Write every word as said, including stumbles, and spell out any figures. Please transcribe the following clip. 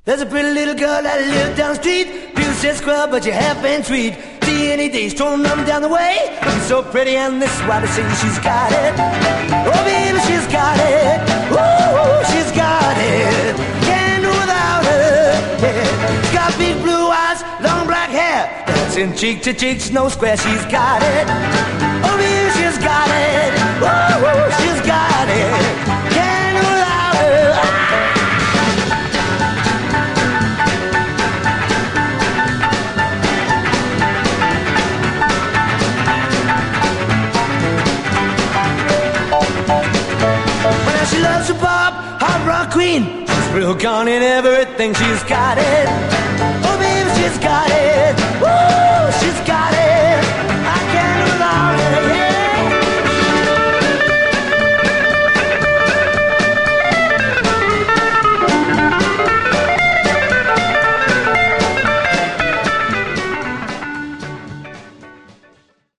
There's a pretty little girl that lives down the street. People say square, but you're half and sweet. See any day, strolling up and down the way, looking so pretty, and this is why they say she's got it. Oh, baby, she's got it. Ooh, she's got it. Can't do without her. Yeah. She's got big blue eyes, long black hair, dancing cheek to cheek, no square. She's got it. Oh, baby, she's got it. Ooh, she's got it. Can't do without her. Ah! She loves her pop, hard rock queen. She's real gone in everything. She's got it. Oh, baby, she's got